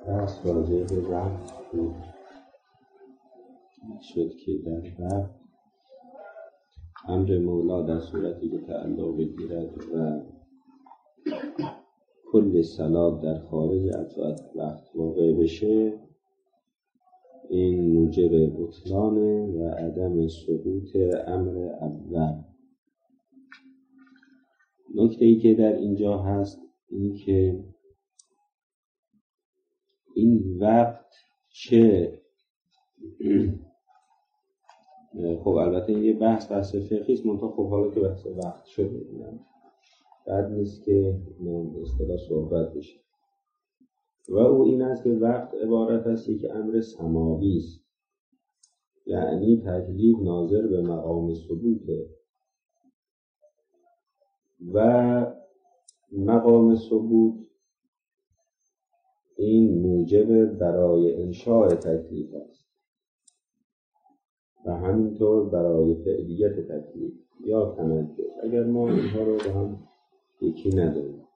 بحث راجع به وقت بود. شد که در وقت امر مولا در صورتی که تعلق بگیرد و کل صلات در خارج از وقت واقع بشه، این موجب بطلان و عدم ثبوت امر اول. نکته ای که در اینجا هست این که این وقت چه خب البته این یه بحث فقهی است، منتها خب حالا که بحث وقت شده بد نیست که به اصطلاح صحبت بشه. و او این است که وقت عبارت است یک امر سماوی است، یعنی تکلیف ناظر به مقام ثبوته و مقام ثبوت این موجب برای انشاء تکلیف است و همینطور برای فعلیت تکلیف یا تنجز، اگر ما اینها رو با هم یکی نداریم.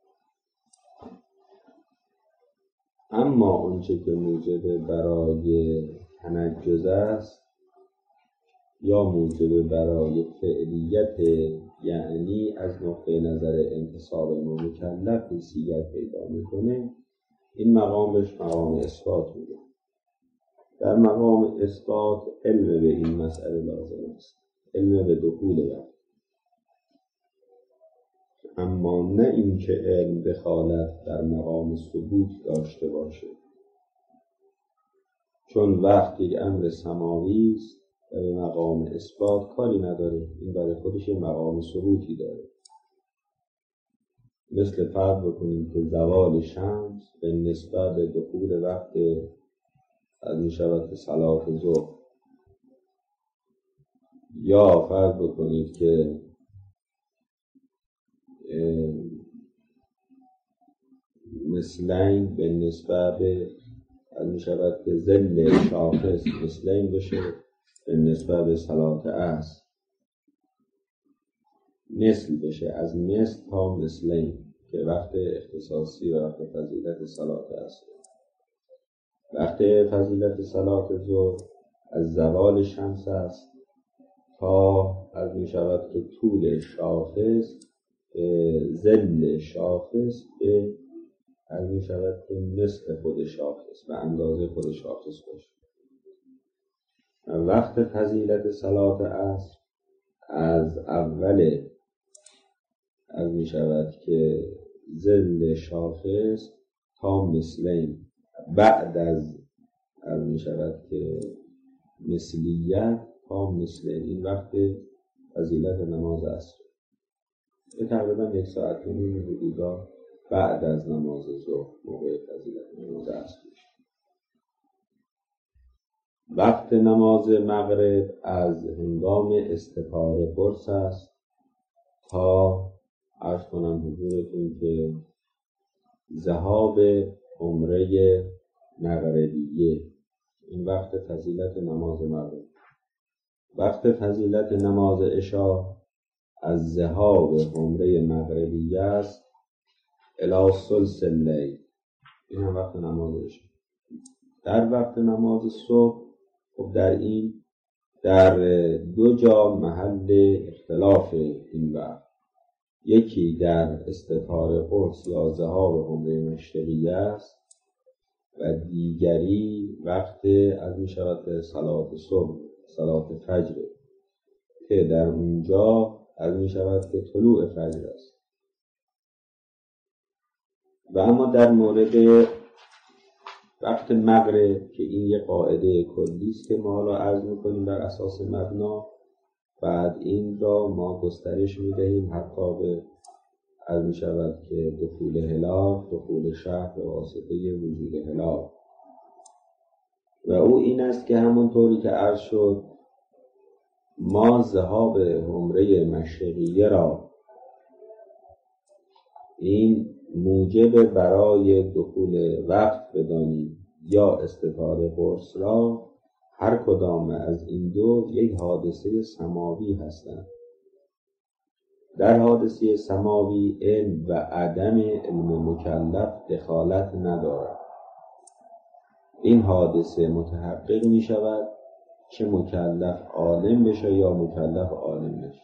اما اونچه که موجب برای تنجز است یا موجب برای فعلیت، یعنی از نقطه نظر انتصاب ما مکلف حیثیت پیدا میکنه، این مقام بهش مقام اثبات میگه. در مقام اثبات علم به این مسئله لازم است، علم به دخول وقت، اما نه این که علم دخالت در مقام ثبوت داشته باشه، چون وقت یک امر سماوی است و به مقام اثبات کاری نداره، این برای خودش مقام ثبوتی داره. مثل فرض بکنیم که زوال شمس به نسبت به دخول وقت از میشود صلات ظهر، یا فرض بکنید که مثلین به نسبت به از میشود که ظل شاخص مثلین بشه به نسبت به صلات عصر، مثل بشه از مثل تا مثلین که وقت اختصاصی و وقت فضیلت صلات عصر. وقت فضیلت صلات ظهر از زوال شمس است تا از میشود که طول شاخص ظل شاخص به از میشود که مثل خود شاخص به اندازه خود شاخص باشه. وقت فضیلت صلات عصر از اول از میشود که ظل شاخص تا مثلین، بعد از میشود که مثلیت تا مثلین، این وقت فضیلت نماز عصر. تقریبا 1 ساعت و نیم حدودا بعد از نماز ظهر موقع فضیلت نماز عصر. وقت نماز مغرب از هنگام استفاره قرص است تا عرض کنم حضورتون که ذهاب عمره مغربیه، این وقت فضیلت نماز مغرب. وقت فضیلت نماز عشا از ذهاب عمره مغربیه است الی ثلث اللیل، این هم وقت نماز عشا. در وقت نماز صبح خب در 2 جا محل اختلاف این وقت، یکی در استفاره قرص یا ذهاب عمره مشرقیه است و دیگری وقت از میشود صلات صبح، صلات فجر، که در اونجا از میشود که طلوع فجر است. و اما در مورد وقت مغرب که این یه قاعده کلی است که ما حالا عرض میکنیم بر اساس مبنا، بعد این را ما گسترش میدهیم حتی به از میشود که دخول هلال، دخول شهر به واسطه وجود هلال. و او این است که همونطوری که عرض شد ما ذهاب عمره مشرقیه را این موجب برای دخول وقت بدانیم یا استفاره قرص را، هر کدام از این دو یک حادثه سماوی هستند. در حادثه سماوی علم و عدم علم مکلف دخالت ندارد. این حادثه متحقق می شود چه مکلف عالم بشه یا مکلف عالم نشه.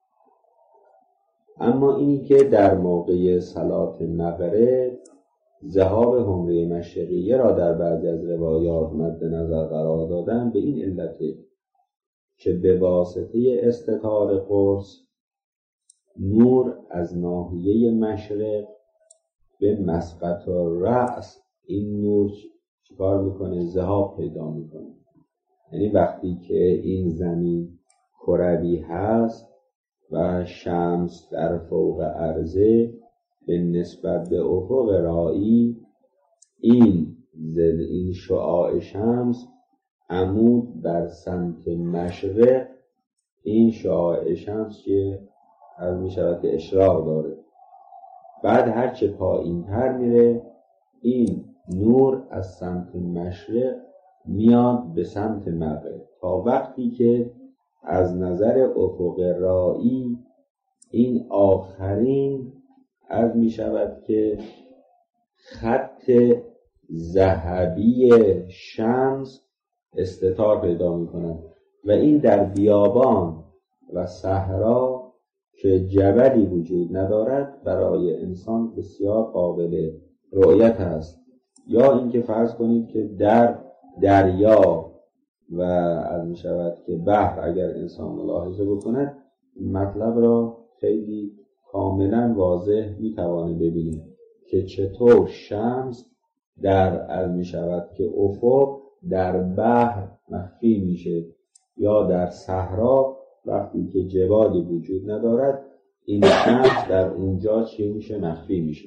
اما اینی که در موقع صلات مغرب ذهاب حمره مشرقیه را در بعضی از روایات مد نظر قرار دادن، به این علته که به واسطه استتار قرص نور از ناحیه مشرق به مسقط الرأس این نور چیکار میکنه؟ ذهاب پیدا میکنه. یعنی وقتی که این زمین کروی هست و شمس در فوق عرضه، به نسبت به افق رائی این شعاع شمس عمود بر سمت مشرق، این شعاع شمس که از می شود که اشراق داره، بعد هرچه پایین تر میره این نور از سمت مشرق میاد به سمت مغرب، تا وقتی که از نظر افق رائی این آخرین از می شود که خط ذهبی شمس استتار پیدا می کند و این در بیابان و صحرا که جبلی وجود ندارد برای انسان بسیار قابل رؤیت است. یا اینکه فرض کنید که در دریا و از می شود که بحر اگر انسان ملاحظه بکند مطلب را خیلی کاملا واضح می توانه ببینه که چطور شمس در از می شود که افق در بحر مخفی میشه یا در صحرا وقتی که جبالی وجود ندارد این شمس در اونجا چی میشه؟ مخفی میشه.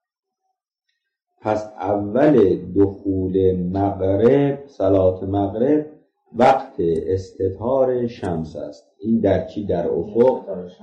پس اول دخول مغرب، صلات مغرب، وقت استتار شمس است. این در چی؟ در افق.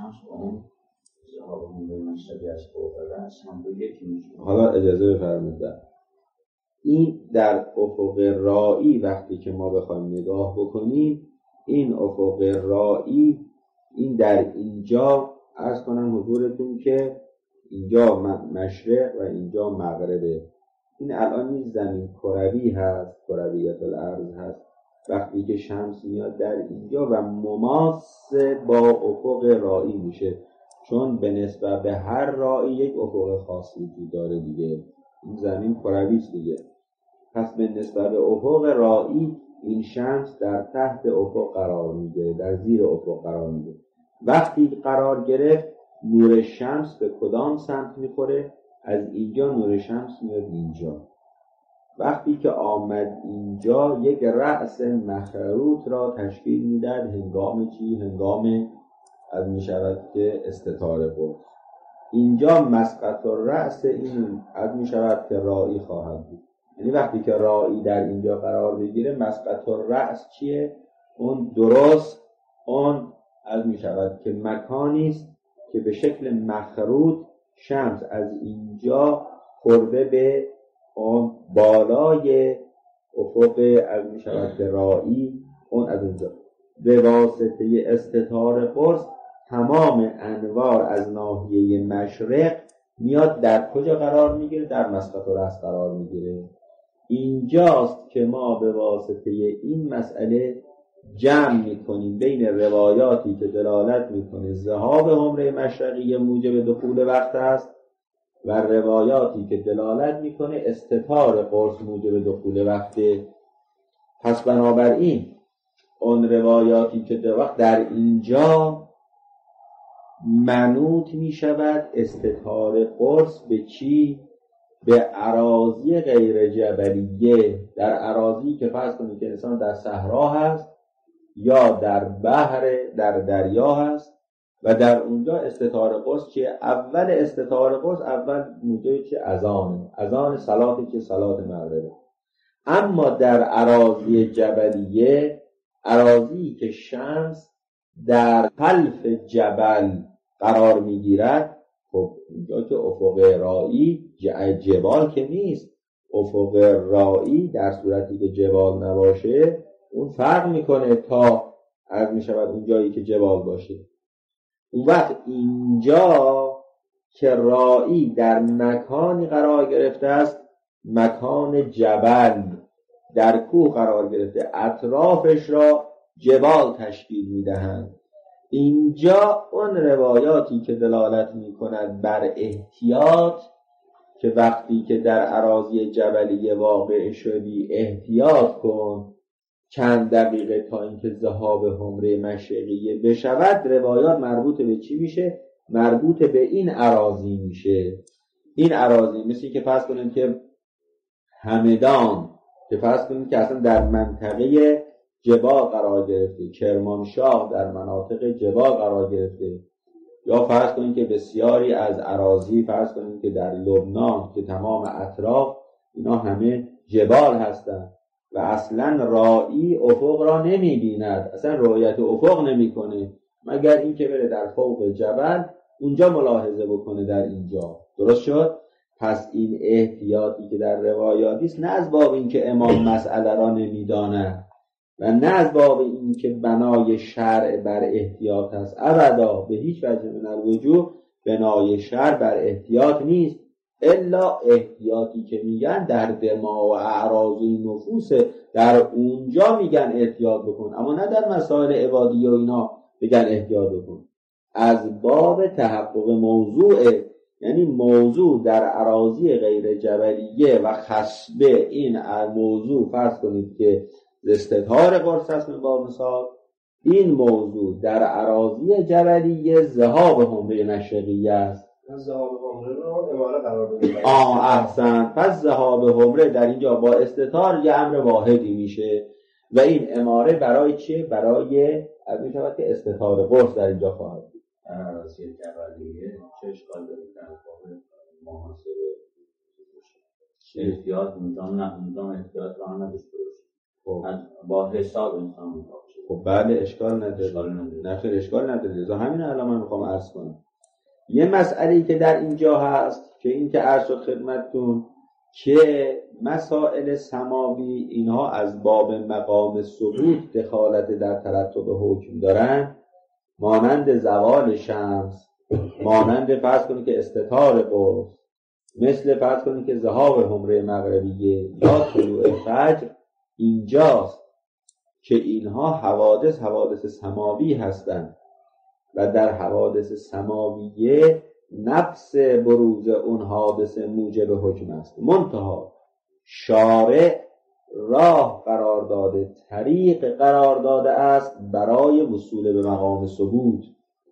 حالا اجازه بفرمایید، این در افق رائی وقتی که ما بخوایم نگاه بکنیم، این افق رائی این در اینجا عرض کنم حضورتون که اینجا مشرق و اینجا مغربه. این الان این زمین کروی هست، کرویت الارض هست. وقتی که شمس میاد در اینجا و مماس با افق رائی میشه، چون به نسبت به هر رائی یک افق خاص وجود داره دیگه. این زمین کروی است دیگه. پس به نسبت به افق رائی این شمس در تحت افق قرار میگیره، در زیر افق قرار میگیره. وقتی قرار گرفت نور شمس به کدام سمت میخوره؟ از اینجا نور شمس میاد اینجا. وقتی که آمد اینجا یک رأس مخروط را تشکیل میدهد هنگام چی؟ هنگام از میشود که استتار قرص. اینجا مسقط الرأس این از میشود که رائی خواهد بود. یعنی وقتی که رائی در اینجا قرار بگیره مسقط الرأس چیه؟ اون درست اون از میشود که مکانی است که به شکل مخروط شمس از اینجا خورده به اون بالای افق از میشود که رائی، اون از اونجا به واسطه استتار قرص تمام انوار از ناحیه مشرق میاد در کجا قرار میگیره؟ در مسقط الرأس قرار میگیره. اینجاست که ما به واسطه این مسئله جمع میکنیم بین روایاتی که دلالت میکنه ذهاب حمره مشرقیه موجب دخول وقت است و روایاتی که دلالت میکنه استتار قرص موجب دخول وقته. پس بنابراین اون روایاتی که در اینجا منوط میشود استتار قرص به چی؟ به اراضی غیر جبلیه، در اراضی که فرض کنید که انسان در صحرا هست یا در بحر در دریا هست و در اونجا استتار قرص چیه؟ اول استتار قرص اول موجب چه؟ اذان صلات که صلات مغرب. اما در اراضی جبلیه، اراضی که شمس در خلف جبل قرار میگیرد، خب اینجا که افق رائی جبال که نیست، افق رائی در صورتی که جبال نباشه اون فرق میکنه تا از میشود اون جایی که جبال باشه. اون وقت اینجا که رائی در مکانی قرار گرفته است، مکان جبل، در کوه قرار گرفته، اطرافش را جبال تشکیل میدهند. اینجا اون روایاتی که دلالت میکند بر احتیاط، که وقتی که در اراضی جبلیه واقع شدی احتیاط کن چند دقیقه تا اینکه ذهاب حمره مشرقیه بشود، روایات مربوط به چی میشه؟ مربوط به این اراضی میشه. این اراضی مثل که فرض کنیم که همدان، که فرض کنیم که اصلا در منطقه جبال قرار گرفته، کرمانشاه در مناطق جبال قرار گرفته، یا فرض کنیم که بسیاری از اراضی، فرض کنیم که در لبنان که تمام اطراف اینا همه جبال هستند و اصلا رائی افق را نمی بیند، اصلا رؤیت افق نمی کنه مگر این که بره در فوق جبل اونجا ملاحظه بکنه. در اینجا درست شد؟ پس این احتیاطی که در روایاتی است، نه از باب این که امام مسئله را نمیداند و نه از باب این که بنای شرع بر احتیاط است، ابدا به هیچ وجه من الوجوه بنای شرع بر احتیاط نیست، الا احتیاطی که میگن در دماء و اعراض و نفوس، در اونجا میگن احتیاط بکن، اما نه در مسائل عبادی و اینا بگن احتیاط بکن. از باب تحقق موضوع، یعنی موضوع در اراضی غیر جبلیه و خصبه، این موضوع فرض کنید که استطهار قرص است من باب مثال، این موضوع در اراضی جبلیه ذهاب حمره مشرقیه است. ذهاب حمره رو اماره قرار بده. احسن. پس ذهاب حمره در اینجا با استطهار یه امر واحدی میشه و این اماره برای چیه؟ برای از می شود که استطهار قرص در اینجا خواهد بود. اراضی جبلیه چه اشکال داره در واقع محاسبه احتیاط نظام احتیاط را نداشته باشه، با حساب انسان باشه. خب بله اشکال نداره. نه خیر اشکال نداره. لذا همین الان من میخوام عرض کنم یه مسئله‌ای که در اینجا هست که این که عرض شد خدمتتون که مسائل سماوی اینها از باب مقام ثبوت دخالت در ترتب حکم دارن، مانند زوال شمس، مانند فرض کنید که استطار قرص، مثل فرض کنید که ذهاب حمره مغربیه یا طلوع فجر، اینجاست که اینها حوادث سماوی هستند و در حوادث سماویه نفس بروز اون حادثه موجب حکم است. منتها شارع راه قرار داده، طریق قرار داده است برای وصول به مقام ثبوت.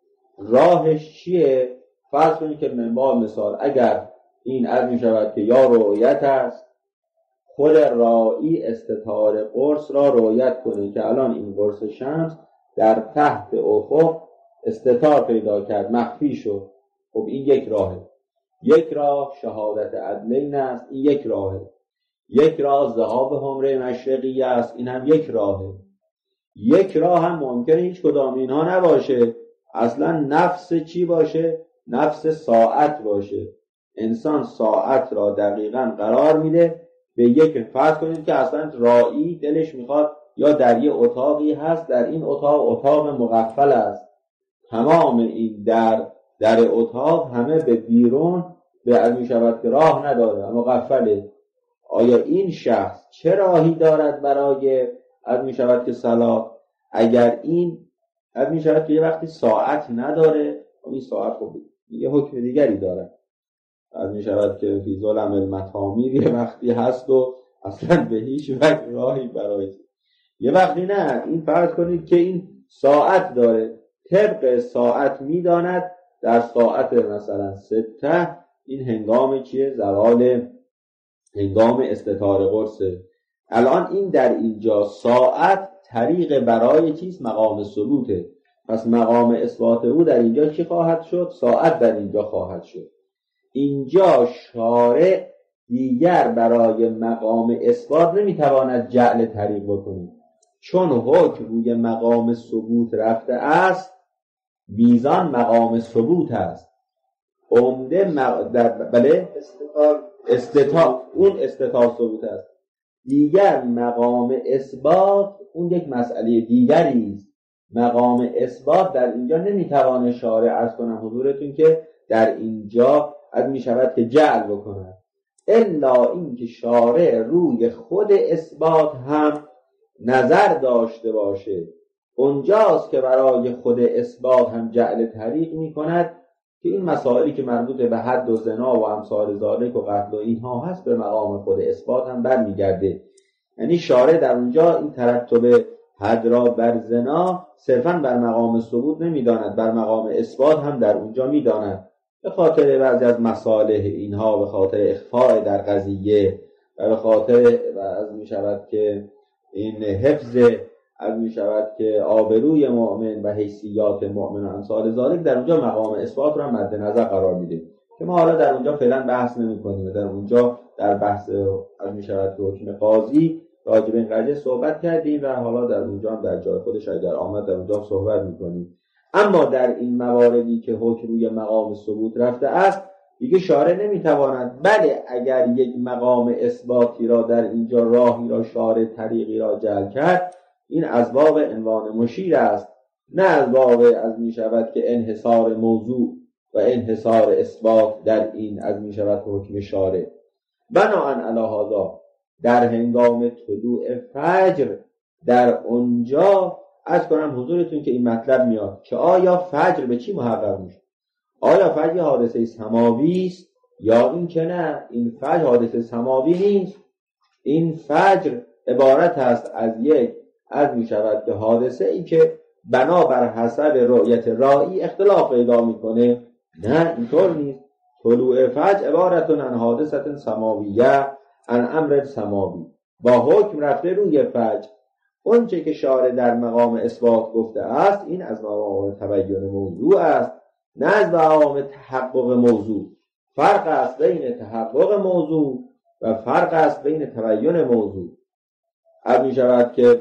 راهش چیه؟ فرض کنید که منبع مثال اگر این عرض می شود که یا رؤیت است، خود رائی استطار قرص را رؤیت کنه که الان این قرص شمس در تحت افق استطار پیدا کرد، مخفی شد. خب این یک راهه. یک راه شهادت عدلین است، این یک راهه. یک راه ذهاب حمره مشرقی است، این هم یک راهه. یک راه هم ممکنه هیچ کدام اینها نباشه، اصلا نفس چی باشه؟ نفس ساعت باشه. انسان ساعت را دقیقاً قرار میده به یک، فرض کنید که اصلا رائی دلش میخواد یا در یه اتاقی هست، در این اتاق مقفل است، تمام این در اتاق همه به بیرون به می شود که راه نداره، مقفله. آیا این شخص چه راهی دارد برای از می شود که صلاح؟ اگر این از می شود که یه وقتی ساعت نداره، این ساعت خب یه حکم دیگری داره، از می شود که فی ظلم المطامیر یه وقتی هست و اصلا به هیچ وقت راهی برای یه وقتی نه. این فرض کنید که این ساعت داره، طبق ساعت میداند در ساعت مثلا 6 این هنگام چیه؟ زوال، هنگام استطار قرصه. الان این در اینجا ساعت طریق برای چیست؟ مقام ثبوته. پس مقام اثبات او در اینجا چی خواهد شد؟ ساعت در اینجا خواهد شد. اینجا شارع دیگر برای مقام اثبات نمیتواند جعل طریق بکنه، چون حکم روی مقام ثبوت رفته است، میزان مقام ثبوت است. عمده بله استطاع اون استطاع ثبوت است. دیگر مقام اثبات اون یک مسئله دیگری است. مقام اثبات در اینجا نمیتوانه شارع عرض کنم حضورتون که در اینجا از می شود که جعل بکنه. الا اینکه شارع روی خود اثبات هم نظر داشته باشه. اونجاست که برای خود اثبات هم جعل طریق می کند که این مسائلی که مربوط به حد و زنا و امثال ذالک و قتل و اینها هست به مقام خود اثبات هم برمیگرده. یعنی شارع در اونجا این ترتب حد را بر زنا صرفاً بر مقام ثبوت نمیداند، بر مقام اثبات هم در اونجا میداند، به خاطر بعضی از مصالح اینها، به خاطر اخفاء در قضیه و به خاطر از می شود که این حفظ از می شود که آبروی مؤمن و حیثیات مؤمن و امثال ذالک، در اونجا مقام اثبات را مد نظر قرار میده که ما حالا در اونجا فعلا بحث نمی کنیم. در اونجا در بحث از می شود که حکم قاضی راجع به این قضیه صحبت کردیم و حالا در اونجا هم در جای خودش اگر آمد در اونجا صحبت میکنیم. اما در این مواردی که حکم روی مقام ثبوت رفته است دیگه شارع نمیتواند، بله اگر یک مقام اثباتی را در اینجا راهی را شارع طریقی را جعل کرد، این از باب عنوان مشیر است، نه از باب از می شود که انحصار موضوع و انحصار اثبات در این از می شود حکم شارع. بناهن علی هذا در هنگام طلوع فجر در اونجا از کنم حضورتون که این مطلب میاد که آیا فجر به چی محقق میشه؟ آیا فجر حادثه سماوی است یا این که نه، این فجر حادثه سماوی نیست، این فجر عبارت است از یک از می شود که حادثه ای که بنابر حسب رؤیت رائی اختلاف پیدا میکنه. نه اینطور نیست. طلوع فجر عبارتون عن حادثه سماویه عن امر سماوی، با حکم رفته روی فجر. اون چه که شارع در مقام اثبات گفته است این از مقام تبیین موضوع است، نه از مقام تحقق موضوع. فرق است بین تحقق موضوع و فرق است بین تبیین موضوع. از می شود که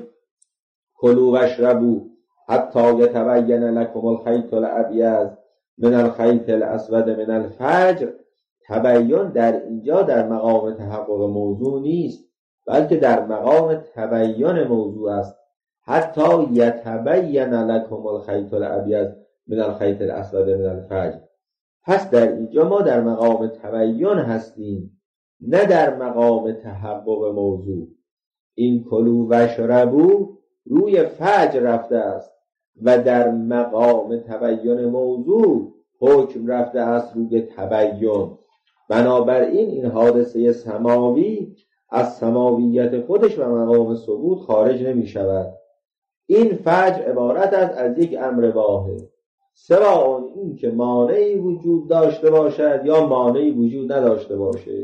کلوا واشربوا حتی یتبین لکم الخیط الابیض من الخیط الاسود من الفجر. تبیین در اینجا در مقام تحقق موضوع نیست، بلکه در مقام تبیین موضوع است. حتی یتبین لکم الخیط الابیض من الخیط الاسود من الفجر. پس در اینجا ما در مقام تبیین هستیم، نه در مقام تحقق موضوع. این کلوا واشربوا روی فجر رفته است و در مقام تبیین موضوع حکم رفته است روی تبیین. بنابراین این حادثه سماوی از سماویت خودش و مقام ثبوت خارج نمی شود. این فجر عبارت است از یک امر واحد، سواء این که مانعی وجود داشته باشد یا مانعی وجود نداشته باشد،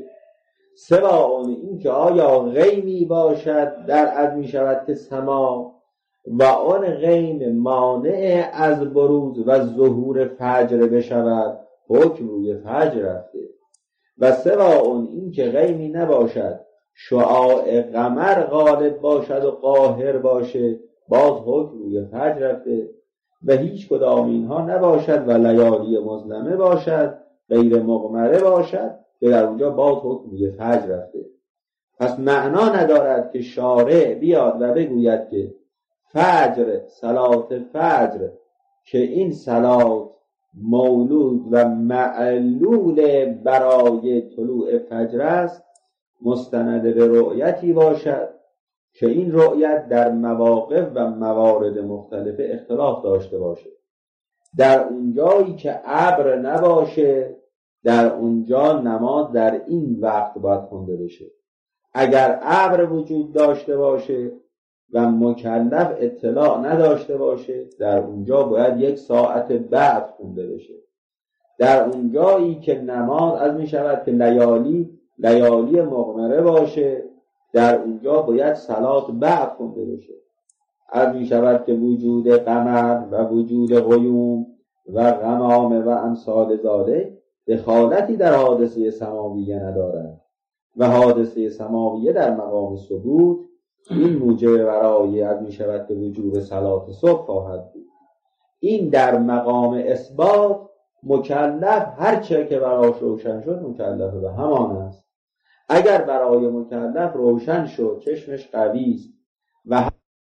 سواء این که آیا غیمی باشد در از می شود که سما و آن غیم مانع از بروز و ظهور فجر بشود، حکم روی فجر رفته. و سواء این که غیمی نباشد، شعاع قمر غالب باشد و قاهر باشه، باز حکم روی فجر رفته. و هیچ کدام اینها نباشد و لیالی مظلمه باشد، غیر مقمره باشد، که در اونجا باز حکم روی فجر رفته. پس معنا ندارد که شارع بیاد و بگوید که فجر، صلات فجر که این صلات مولود و معلول برای طلوع فجر است، مستند به رؤیتی باشد که این رؤیت در مواقف و موارد مختلفه اختلاف داشته باشه. در اونجایی که ابر نباشه، در اونجا نماز در این وقت باید خونده بشه. اگر ابر وجود داشته باشه و مکلف اطلاع نداشته باشه، در اونجا باید 1 ساعت بعد خونده بشه. در اونجایی که نماز از می شود که لیالی مقمره باشه، در اونجا باید صلات بعد خونده بشه. از می شود که وجود قمر و وجود غیوم و غمام و امثال ذالک دخالتی در حادثه سماویه ندارد و حادثه سماویه در مقام ثبوت این موجب برای از می شود که وجوب صلات صبح خواهد بود. این در مقام اثبات مکلف هر چه که براش روشن شد مکلف به همان است. اگر برای مکلف روشن شد، چشمش قوی است و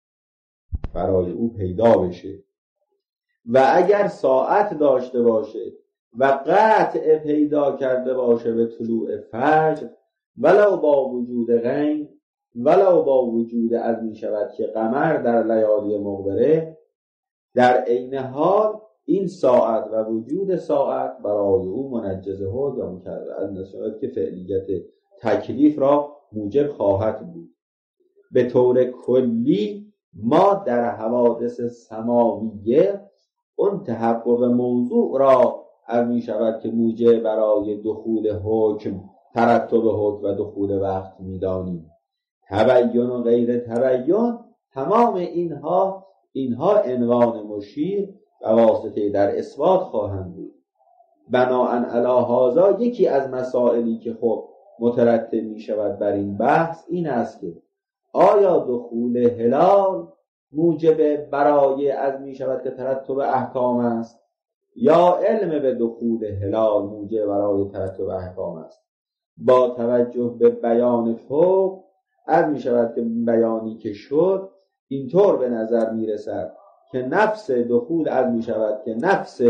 برای او پیدا بشه، و اگر ساعت داشته باشه و قطع پیدا کرده باشه به طلوع فجر، ولو با وجود غیم، ولو با وجود از می شود که قمر در لیالی مقبره، در عین حال این ساعت و وجود ساعت برای او منجزه ها یا مکرر از نشود که فعلیت تکلیف را موجب خواهد بود. به طور کلی ما در حوادث سماویه اون تحقق موضوع را از می شود که موجب برای دخول حکم، ترتب حکم و دخول وقت می دانیم. تبیین و غیر تبیین، تمام اینها عنوان مشیر و واسطه در اثبات خواهند بود. بناءً علی هذا یکی از مسائلی که خب مترتب می شود بر این بحث این است که آیا دخول هلال موجب برای از می شود که ترتب احکام است یا علم به دخول هلال موجب برای ترتب احکام است؟ با توجه به بیان فوق از می شود که بیانی که شد اینطور به نظر می رسد که نفس دخول از می شود که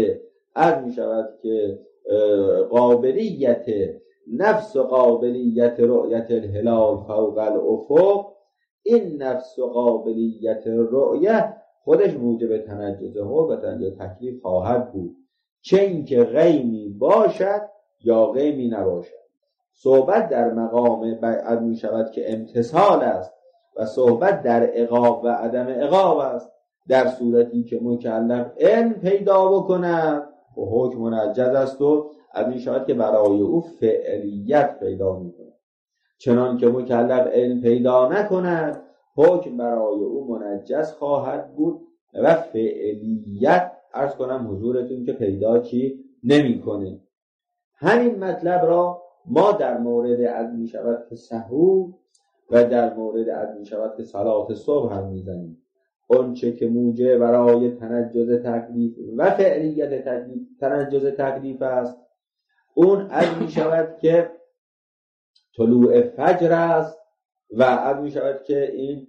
قابلیت رؤیت الهلال فوق الافق، این نفس و قابلیت رؤیت خودش موجب تنجز حکم و تنجز تکلیف خواهد بود، چه اینکه غیمی باشد یا غیمی نباشد. صحبت در مقام بیعت می شود که امتصال است و صحبت در عقاب و عدم عقاب است. در صورتی که مکلف علم پیدا بکند و حکم منجز است و از می شود که برای او فعلیت پیدا می کند. چنان که مکلف علم پیدا نکند حکم برای او منجز خواهد بود و فعلیت عرض کنم حضورتون که پیدا چی نمی کنه. همین مطلب را ما در مورد از می شود که سحور و در مورد از می شود که صلات صبح هم می زنیم. اون چه که موجب برای تنجز تکلیف و فعلیت تنجز تکلیف است اون از می شود که طلوع فجر است و از می شود که این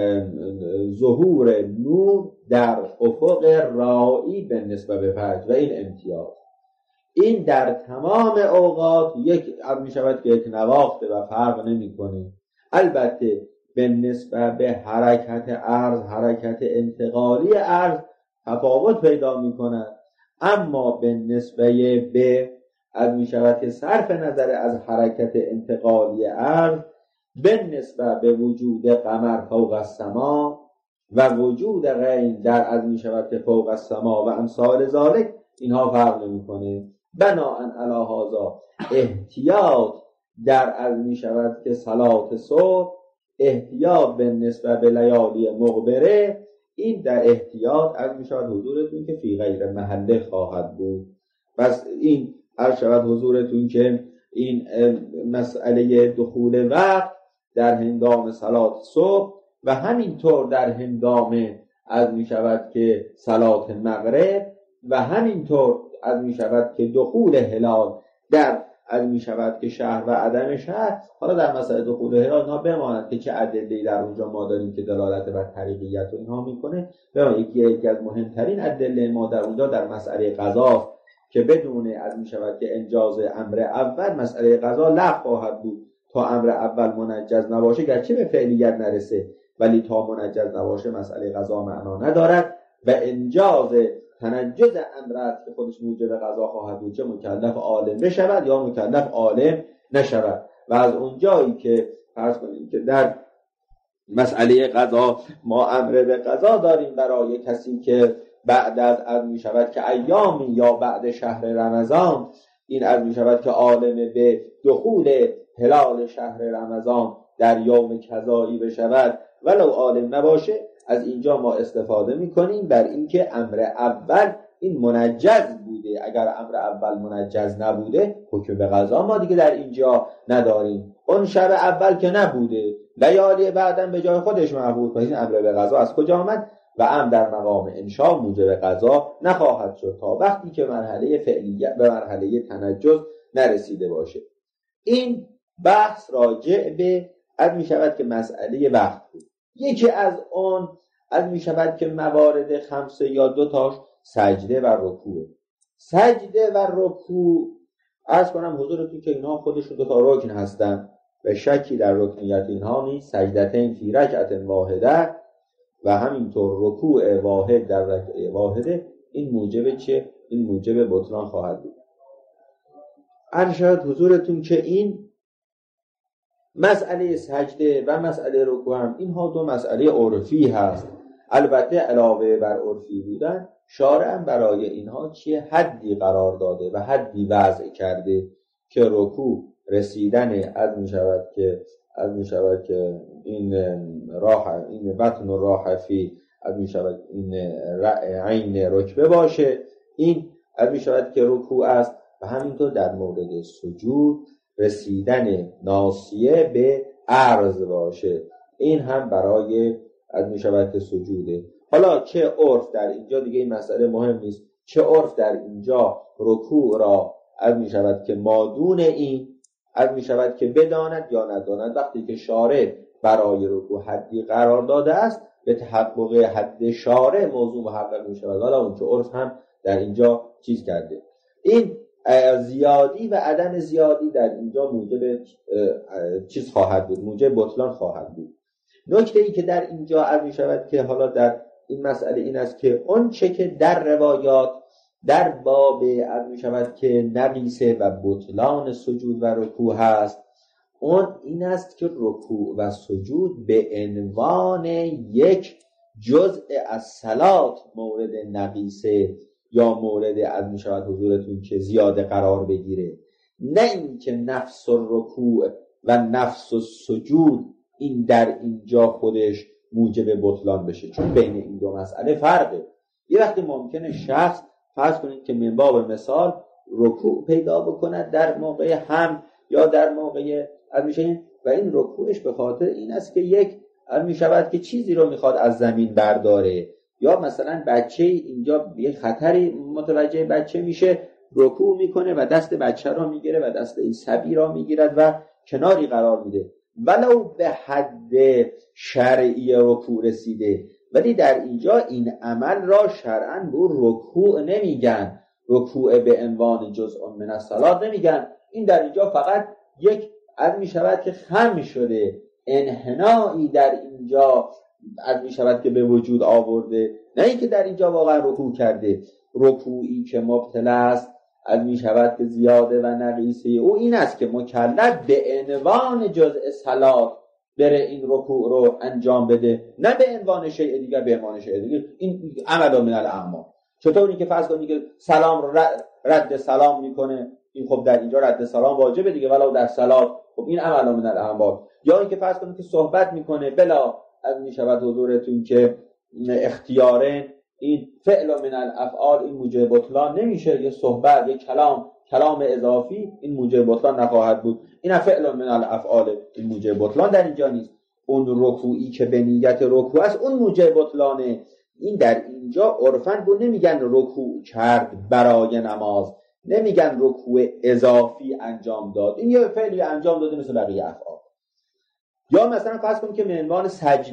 ظهور نور در افق رائی به نسبت به فجر و این امتیاز، این در تمام اوقات از می شود که یک نواخته و فرق نمی کنه. البته به نسبت به حرکت ارض، حرکت انتقالی ارض تفاوت پیدا می کند، اما به نسبت به از می شود که صرف نظر از حرکت انتقالی ارض به نسبت به وجود قمر فوق السما و وجود غیم در از می شود که فوق السما و امثال ذالک اینها فرق نمی کنه. بناءً علی هذا احتیاط در از می شود که صلات صبح، احتیاط به نسبت به لیالی مقبره، این در احتیاط از می شود حضورتون که فی غیر محله خواهد بود. پس این عرض شود حضورتون که این مسئله دخول وقت در هنگام صلات صبح و همینطور در هنگام از می شود که صلات مغرب و همینطور از می شود که دخول هلال در از می شود که شهر و عدم شهر. حالا در مسئله دخول هلال ها بماند که چه ادله‌ای در اونجا ما داریم که دلالت بر طریقیت و اینها میکنه. یکی از مهمترین ادله ما در اونجا در مسئله قضا که بدون از می شود که انجاز امر اول مسئله قضا لغو خواهد بود تا امر اول منجز نباشه، گرچه به فعلیت نرسه ولی تا منجز نباشه مسئله قضا معنا ندارد و انجاز تنجز امر است که خودش موجب قضا خواهد بود، چه مکلف عالم بشود یا مکلف عالم نشود. و از اونجایی که فرض کنیم که در مسئله قضا ما امر به قضا داریم برای کسی که بعد از می شود که ایامی یا بعد شهر رمضان این از می شود که عالم به دخول هلال شهر رمضان در یوم کذایی بشود ولو عالم نباشه، از اینجا ما استفاده میکنیم بر اینکه امر اول این منجز بوده. اگر امر اول منجز نبوده حکم به قضا ما دیگه در اینجا نداریم. اون شب اول که نبوده لیالی بعدم به جای خودش محفوظ، پس این امر به قضا از کجا آمد؟ و امر در مقام انشاء موجب قضا نخواهد شد تا وقتی که مرحله فعلیت به مرحله تنجز نرسیده باشه. این بحث راجع به از می شود که مسئله وقت بود. یکی از اون از می شود که موارد 5 یا 2 تاش سجده و رکوع. سجده و رکوع عرض کنم حضورتون که اینا خودشون 2 تا رکن هستن. و شکی در رکنیت اینها نیست. سجدتین فی رکعت واحده و همینطور رکوع واحد در رکعه واحده، این موجب چه؟ این موجب بطلان خواهد بود. عرض شد حضورتون که این مسئله سجده و مسئله رکوع هم اینها دو مسئله عرفی هست. البته علاوه بر عرفی بودن، شارع هم برای اینها چیه؟ حدی قرار داده و حدی وضع کرده که رکوع رسیدن از می شود که این بطن و راه فی از می شود این عین رکبه باشه، این از می شود که رکوع است. و همینطور در مورد سجود رسیدن ناصیه به عرض باشه، این هم برای از می شود که سجوده. حالا چه عرف در اینجا، دیگه این مسئله مهم نیست، چه عرف در اینجا رکوع را از می شود که مادون این از می شود که بداند یا نداند. وقتی که شارع برای رکوع حدی قرار داده است، به تحقق حد شارع موضوع محقق می شود. حالا اون که عرف هم در اینجا چیز کرده، این زیادی و عدم زیادی در اینجا موجب چیز خواهد بود، موجب بطلان خواهد بود. نکته ای که در اینجا عرض می شود که حالا در این مسئله این است که اون چه که در روایات در باب عرض می شود که نقیصه و بطلان سجود و رکوع هست، اون این است که رکوع و سجود به عنوان یک جزء از صلات مورد نقیصه یا مورد از می شود حضورتون که زیاده قرار بگیره، نه اینکه نفس الرکوع و نفس السجود این در اینجا خودش موجب بطلان بشه. چون بین این دو مسئله فرقه. یه وقتی ممکنه شخص فرض کنید که من باب مثال رکوع پیدا بکند در موقع حمل یا در موقع میشه، و این رکوعش به خاطر این است که یک می شود که چیزی رو میخواد از زمین برداره، یا مثلا بچه اینجا یه خطری متوجه بچه میشه، رکوع میکنه و دست بچه را میگیره و دست این صبی را میگیرد و کناری قرار میده، ولو به حد شرعی رکوع رسیده، ولی در اینجا این عمل را شرعاً به رکوع نمیگن، رکوع به عنوان جزء من الصلاة نمیگن. این در اینجا فقط یک عد می شود که خم شده، انحنایی در اینجا عد می شود که به وجود آورده، نه اینکه در اینجا واقعا رکوع کرده. رکوعی که مبتلا است عد می شود که زیاده و نقیصه او این است که مکلف به عنوان جزء صلات بره این رکوع رو انجام بده، نه به عنوان شیء دیگر. به عنوان شیء دیگر این عمل من الاعمال. چطوری که فرض کنید که سلام رو رد سلام میکنه، این خب در اینجا رد سلام واجبه دیگه ولو در صلات، خب این عمل من الاعمال. یا اینکه فرض کنید که صحبت میکنه بلا از میشود حضورتون که اختیارن، این فعل من الافعال این موجب بطلان نمیشه. یه صحبت، یه کلام اضافی این موجب بطلان نخواهد بود. این فعل من الافعال، این موجب بطلان در اینجا نیست. اون رکوعی که به نیت رکوع است اون موجب بطلانه. این در اینجا عرفاً بود نمیگن رکوع کرد برای نماز، نمیگن رکوع اضافی انجام داد، این یه فعلی انجام داده مثل بقیه افعال. یا مثلا فرض کنید که به عنوان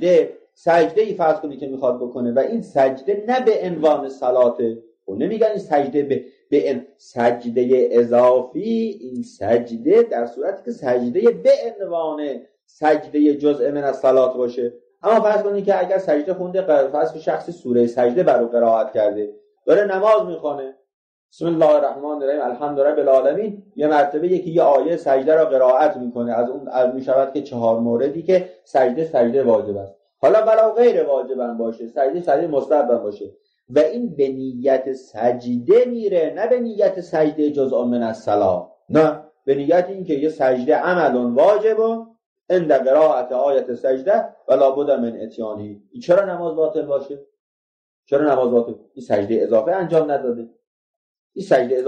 سجده‌ای فرض کنید که میخواد بکنه و این سجده نه به عنوان صلاته، و نمیگن این سجده به سجده اضافی، این سجده در صورتی که سجده به عنوان سجده جزء من الصلات باشه. اما فرض کنید که اگر سجده خونده، فرض کنید شخصی سوره سجده برو قرائت کرده، داره نماز میخونه، بسم الله الرحمن الرحیم الحمد لله رب العالمین، یه مرتبه یه آیه سجده را قرائت میکنه از اون میشود که 4 موردی که سجده واجب است. حالا ولو غیر واجب هم باشه، سجده مستحب هم باشه، و این به نیت سجده میره، نه به نیت سجده جزء من الصلاه، نه به نیت این که یه سجده عمل واجبه عند قرائت آیت سجده ولا بد من اتیانه. چرا نماز باطل باشه؟ چرا نماز باطل؟ این سجده اضافه انجام نداده، این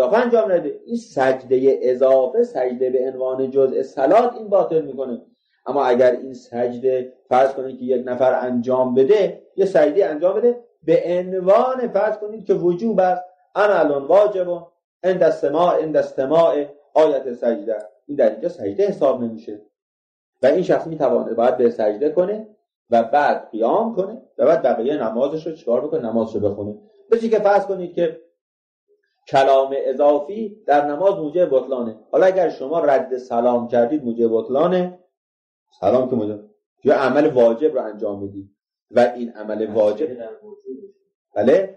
سجده اضافه سجده به عنوان جزء صلات این باطل میکنه. اما اگر این سجده فرض کنید که یک نفر انجام بده، یه سجده انجام بده به عنوان فرض کنید که وجوب است، عمل واجب عند استماع آیت سجده، این در اینجا سجده حساب نمیشه و این شخص میتواند باید به سجده کنه و بعد قیام کنه و بعد بقیه نمازش رو چیکار بکنه؟ نمازش رو بخونه. بچه که فرض کنید که کلام اضافی در نماز موجب بطلانه. حالا اگر شما رد سلام کردید موجب بطلانه، سلام که مجرد یا عمل واجب رو انجام میدی و این عمل واجب بله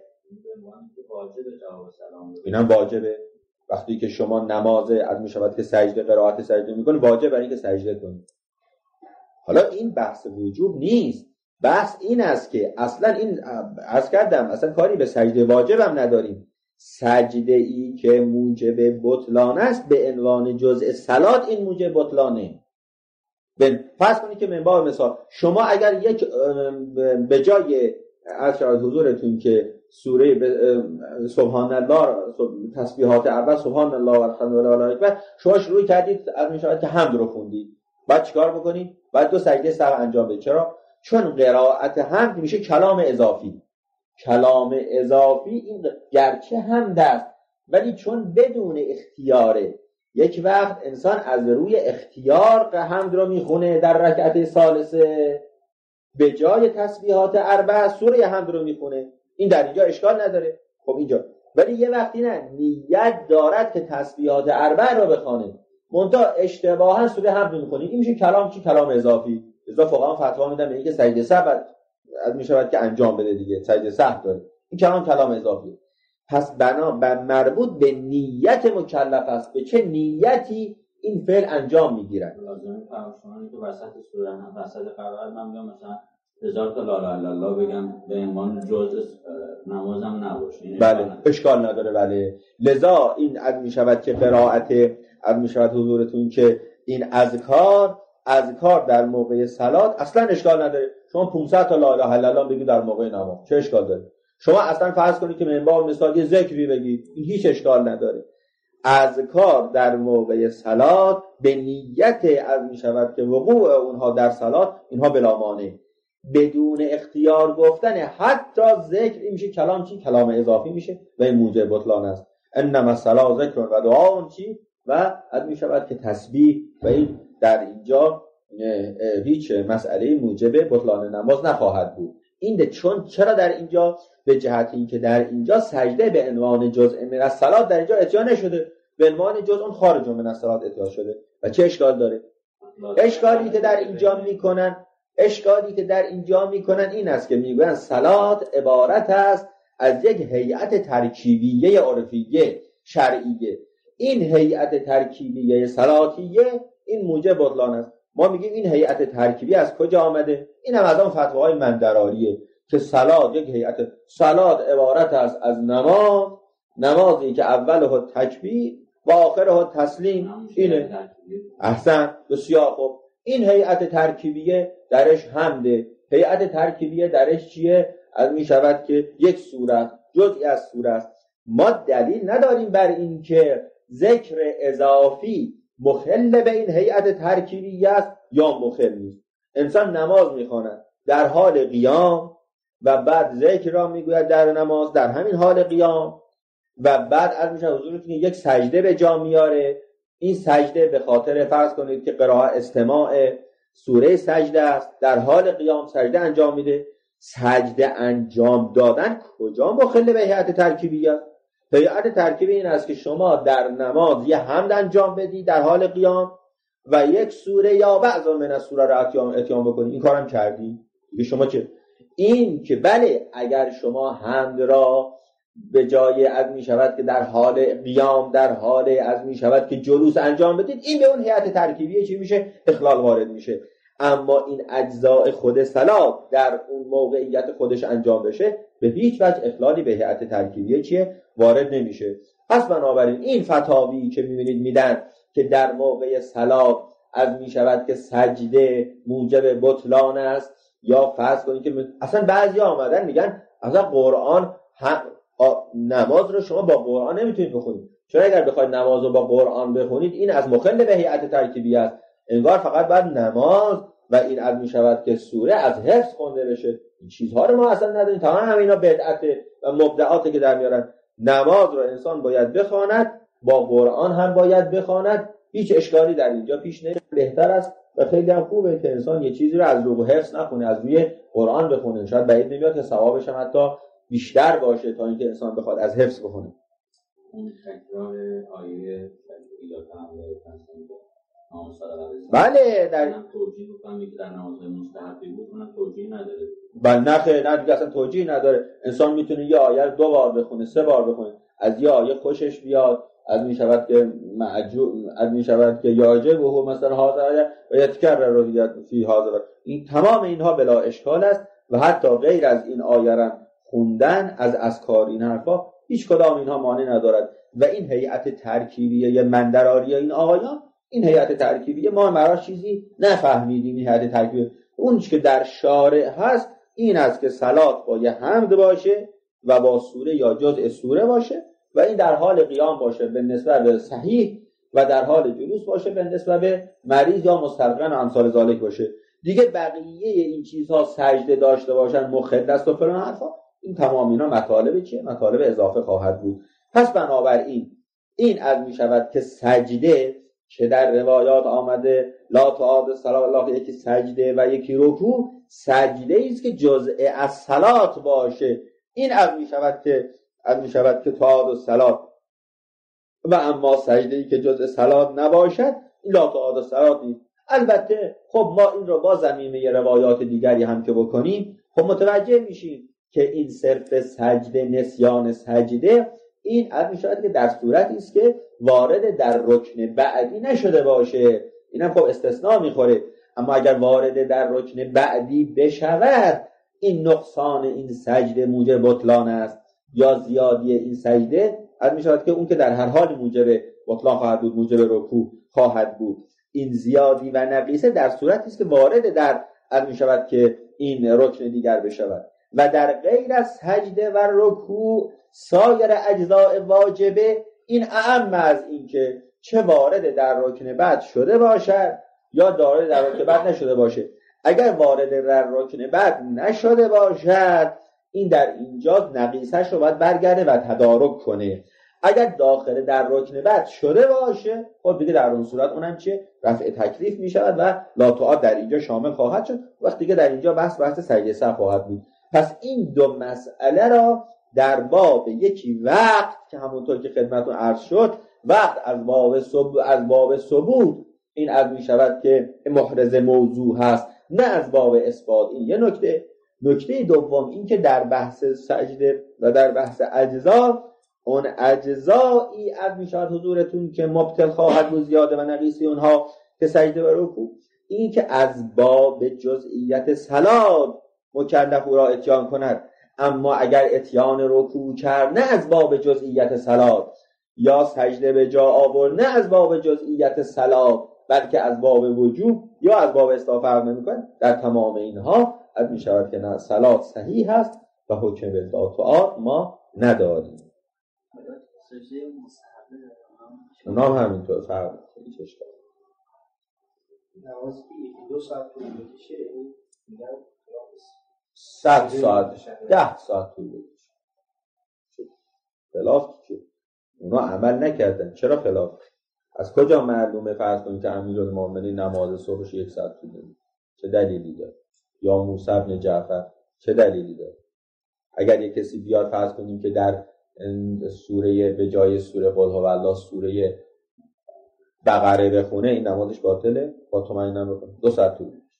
اینم واجبه. وقتی که شما نماز از میشود که سجده قرائت سجده میکنی واجب برای اینکه سجده کنی. حالا این بحث وجوب نیست، بحث این است که اصلا این عرض کردم اصلا کاری به سجده واجب هم نداریم. سجده ای که موجب بطلان است به عنوان جزء صلات این موجب بطلانه. فرض کنید که من باب مثال شما اگر یک به جای از حضورتون که سوره سبحان الله تسبیحات اول سبحان الله و الحمدلله و لا اکبر شما شروع کردید از میشود که حمد رو خوندید، بعد چیکار بکنید؟ بعد 2 سجده سهو انجام بدید. چرا؟ چون قرائت حمد میشه کلام اضافی. کلام اضافی این گرچه حمد است ولی چون بدون اختیاره، یک وقت انسان از روی اختیار حمد رو میخونه در رکعت ثالثه به جای تسبیحات اربع سوره حمد رو میخونه، این در اینجا اشکال نداره. خب اینجا ولی یه وقتی نه نیت دارد که تسبیحات اربع رو بخونه منتها اشتباها سوره حمد میخونه، این میشه کلام چی؟ کلام اضافی. لذا فقها فتوا میدن به اینکه سجده سهو میشود که انجام بده دیگه، سجده سهو داره، این کلام اضافیه. پس بنا بر مربوط به نیت مکلف است، به چه نیتی این فعل انجام میگیرد. لازمه فرمایشانی که وسط سوره هم وسط قرائت من میگم مثلا 1000 تا لا اله الا الله بگم به عنوان جزء نمازم نباشه. بله اشکال نداره. بله لذا این از میشود که قرائت از میشود حضورتون که این اذکار در موقع صلات اصلا اشکال نداره. شما 500 تا لا اله الا الله بگید در موقع نماز، چه اشکال داره؟ شما اصلا فرض کنید که منبار مثال یه ذکری بگید، این هیچ اشکال نداره. اذکار در موقع صلات به نیت از میشود که وقوع اونها در صلات اینها بلا مانع، بدون اختیار گفتن حتی ذکر این میشه کلام چی؟ کلام اضافی میشه و این موجب بطلان است. انما الصلاة ذکر و دعا چی؟ و از میشود که تسبیح و این در اینجا هیچ مسئله موجب بطلان نماز نخواهد بود. این چرا در اینجا؟ به جهت اینکه در اینجا سجده به عنوان جزء من الصلاة در اینجا اتیا نشده، به عنوان جزء خارج من الصلاة اتیا شده. و چه اشکال داره؟ اشکالی که در اینجا میکنن این است که میگوین صلات عبارت است از یک هیئت ترکیبیه عرفیه شرعیه. این هیئت ترکیبیه صلاتیه این موجب بطلان است. ما میگیم این هیئت ترکیبی از کجا آمده؟ این هم از اون فتواهای مندراریه که صلات یک هیئت، صلات عبارت است از نمازی که اوله تکبیر و آخره تسلیم. اینه احسن بسیار خوب. این هیئت ترکیبیه درش حمده. هیئت ترکیبیه درش چیه؟ از می شود که یک صورت جزئی از صورت. ما دلیل نداریم بر این که ذکر اضافی مخل به این هیئت ترکیبیه است یا مخل نیست. انسان نماز میخواند در حال قیام و بعد ذکر را میگوید در نماز در همین حال قیام و بعد از میشه حضورتون یک سجده به جا میاره. این سجده به خاطر فرض کنید که قرائت استماع سوره سجده است، در حال قیام سجده انجام میده. سجده انجام دادن کجا مخل به هیئت ترکیبی است؟ هیئت ترکیبی این است که شما در نماز یه حمد انجام بدی در حال قیام و یک سوره یا بعض من از سوره را اتیان بکنی. این کارم کردی دیگه. شما چه؟ این که بله اگر شما حمد را به جای از می شود که در حال قیام در حال از می شود که جلوس انجام بدید، این به اون هیئت ترکیبیه چی میشه؟ اخلال وارد میشه. اما این اجزاء خود صلات در اون موقعیت خودش انجام بشه به هیچ وجه اخلالی به هیئت ترکیبیه چیه؟ وارد نمیشه. پس بنابراین این فتاوی که میبینید میدن که در موقع صلات از می شود که سجده موجب بطلان است، یا فرض کنید که اصلا بعضی آمدن میگن اصلا قرآن نماز رو شما با قرآن نمیتونید بخونید، چون اگر بخواید نماز رو با قرآن بخونید این از مخل به هیئت ترکیبی است. انگار فقط باید نماز و این از می شود که سوره از حفظ خونده بشه. این چیزها رو ما اصلا نداریم. تمام همینا بدعت و مبدعاتی که در میارن. نماز رو انسان باید بخواند، با قرآن هم باید بخواند. هیچ اشکالی در اینجا پیش نمیاد. بهتر است و خیلی هم خوبه که انسان یه چیزی رو از روی حفظ نخونه، از روی قرآن بخونه. شاید بعید نمیاد که ثوابش هم حتی بیشتر باشه تا اینکه انسان بخواد از حفظ بخونه. اون تکرار آیه امام صادق علیه السلام. بله در توجیه بکنم که در نمازهای مستحبی بود اونم توجیه نداره. بله نه دیگه اصلا توجیه نداره. انسان میتونه یه آیه رو 2 بار بخونه 3 بار بخونه، از یه آیه خوشش بیاد، از میشود که یاجب و مثلا حاضر و یتکرر رو دیگه فی حاضر، این تمام اینها بلا اشکال است و حتی غیر از این آیه را خوندن از اذکار این حرفا هیچ کدام اینها مانع ندارد. و این هیئت ترکیبیه مندراری این آقایان، این هیئت ترکیبیه ما مرا چیزی نفهمیدیم. این هیئت ترکیبیه اون که در شارع هست این است که صلات با یه حمد باشه و با سوره یا جزء سوره باشه و این در حال قیام باشه به نسبت به صحیح و در حال جلوس باشه به نسبت به مریض یا مستلقن و امثال ذالک باشه. دیگه بقیه این چیزها سجده داشته باشن، مخدست و فلان حرفا، این تمام اینا مطالب چیه؟ مطالب اضافه خواهد بود. پس بنابراین این از می شود که سجده که در روایات آمده لا تعاد صلاة الله، یکی سجده و یکی رکوع، سجده ایست که جزء از صلات باشه. این از می شود که تعاد الصلاة. و اما سجده ای که جزء صلات نباشد این لا تعاد الصلاة نیست. البته خب ما این رو با ضمیمه روایات دیگری هم که بکنیم خب متوجه میشیم که این صرف سجده، نسیان سجده، این می شود که در صورتی است که وارد در رکن بعدی نشده باشه. اینم خب استثناء میخوره. اما اگر وارد در رکن بعدی بشود این نقصان این سجده موجب بطلان است یا زیادی این سجده می شود که اون که در هر حال موجب بطلان خواهد بود، موجب رکوع خواهد بود. این زیادی و نقیصه در صورتی است که وارد در می شود که این رکن دیگر بشود. و در غیر از سجده و رکوع سایر اجزاء واجبه این اعم از این که چه وارد در رکن بعد شده باشد یا وارد در رکن بعد نشده باشه. اگر وارد در رکن بعد نشده باشد این در اینجا نقیصش رو باید برگرده و تدارک کنه. اگر داخل در رکن بعد شده باشه خب دیگه در اون صورت اونم چه رفع تکلیف می شود و لا تعاد در اینجا شامل خواهد شد. وقتی که در اینجا بحث سجده سهو خواهد بود. پس این دو مسئله را در باب یکی وقت که همونطور که خدمتتون عرض شد وقت از باب ثبوت این از می شود که محرز موضوع هست، نه از باب اثبات. این یه نکته دوم این که در بحث سجده و در بحث اجزا، اون اجزایی از می شود حضورتون که مبطل خواهد بود زیاده و نقیصی اونها که سجده و رکوع، این که از باب جزئیت صلات مکلف او را اتیان کند. اما اگر اتیان رکوع کرد نه از باب جزئیت صلات یا سجده به جا آورد نه از باب جزئیت صلات بلکه از باب وجوب یا از باب استغفار نمی‌کنه، در تمام اینها از می شود که نه صلات صحیح هست و حکم به ذات ما نداریم. سجده مستحبه اونا هم همینطور فرق می‌کنه. نماز که 2 ساعت طول بکشه میگن 100 ساعت 10 ساعت طول بکشه. خلاف که اونا عمل نکردن. چرا خلاف؟ از کجا معلومه فرض کنید که امیرالمومنین نماز صبحش 1 ساعت طول بکشه؟ چه دلیلی داره؟ یا موسی بن جعفر چه دلیلی داره؟ اگر یک کسی بیاد فرض کنیم که در سوره به جای سوره قل هو الله سوره بقره بخونه این نمازش باطله، با طمأنینه بخونه 2 ساعت طول می‌کشه.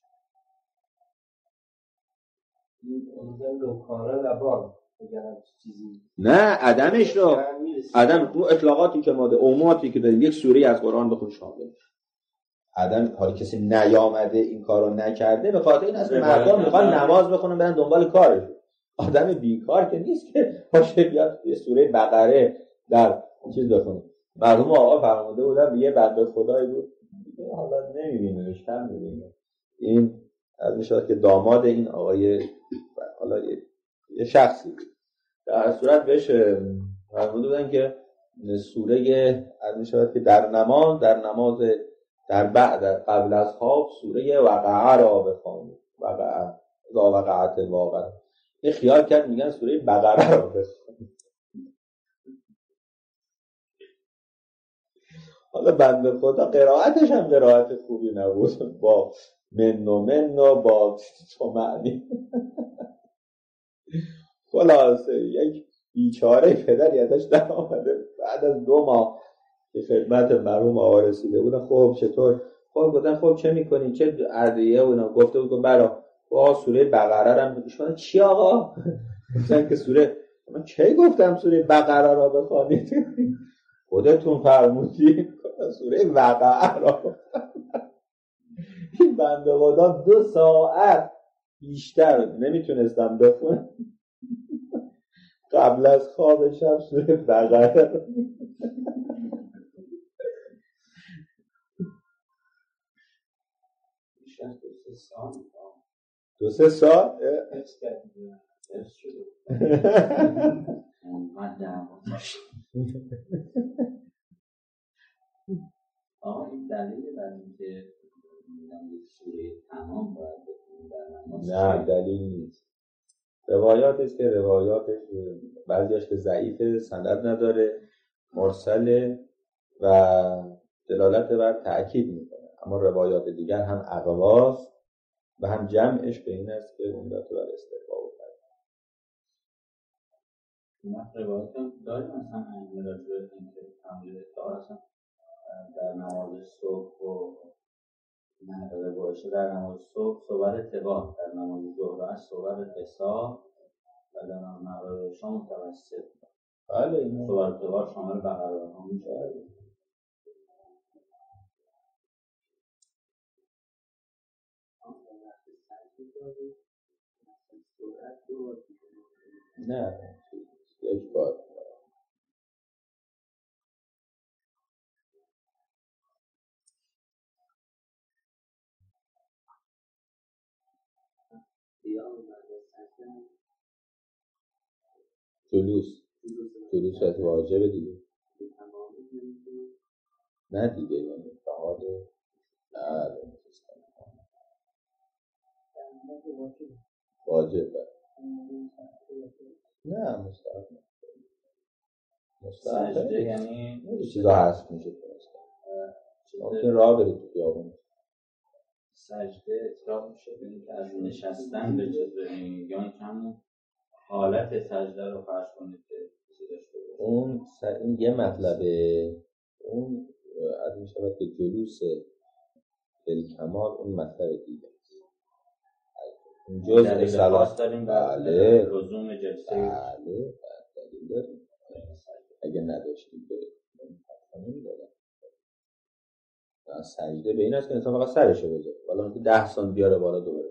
این لوکانه لبان میگن چیزی نه عدمش رو عدم اون اطلاقاتی که ما عموماتی که داریم یک سوره از قرآن بخون شامل عدم. حالا کسی نیامده این کارو نکرده به خاطر این است که مردم میخوان نماز بخونن برن دنبال کارش. آدم بیکار که نیست که باشه بیاد یه سوره بقره در چیز بخونه. مرحوم آقا فرموده بودن یه بنده خدایی بود حالا نمیبینیمش کم میبینیم، این از میشود که داماد این آقای حالا یه شخصی بود، در صورت بهش فرموده بودن که سوره از میشود که در نماز در بعد قبل از خواب سوره وقعه را بخوانید. وقعت واقعا این خیال کرد میگن سوره بقره را بخوانید. حالا بنده خدا قرائتش هم قرائت خوبی نبود با من و با طمأنینه. خلاصه یک بیچاره پدری ازش در آمده بعد از 2 ماه که خدمت مرحوم آقا رسیده بودن. خب چطور خب گفتن خب چه میکنی چه ادعیه اونا گفته بود برا با سوره بقره رو میگه چی آقا گفتن که سوره من چه گفتم سوره بقره را بخوانید خودتون فرمودید سوره واقعه را این بنده خدا 2 ساعت بیشتر نمیتونستم بخونم قبل از خواب شب سوره بقره بیشتر 2-3 سال 2-3 سال حفظ کردیم. درس شده من دعوا داشت. این دلیل بر اینکه یک سوره تمام باید بخونیم در نماز نه دلیل نیست. روایات است که روایاتش بعضیش که ضعیف سند نداره مرسله و دلالت بر تأکید میکنه، اما روایات دیگر هم اقواست و هم جمعش به این است که اون داته بر استحباب کرد. ما روایات هم داریم مثلا این راجع به اینکه تمرین افتار هستن در نماز صبح و روایشه در نماز صبح صور تباه، در نماز ظهر است صور قصا و در نماز شام متوسط. بله این صور تباه شامل بقره ها میشه. نه یک بار جلوس از واجبه دیگه نه دیگه یعنی فعال واجبه نه مستحب سجده یعنی چیزا هست میشه ممکن راه برید تو خیابون سجده اطلاق میشه به اینکه از نشستن به چیز بریم یا اینکه همون حالت سجده رو فرض کنید که چیزی داشته باشه. اون یه مطلبه، اون از می شود که جلوس کمال اون مطلب دیگه اون جزء صلاح داریم بله لزوم جلسه بله دلیل داریم اگه نداشتیم به نمیدادم سجده به این است که انسان فقط سرشو بذاره، ولی اون که 10 سانتی بیاره بالا دوباره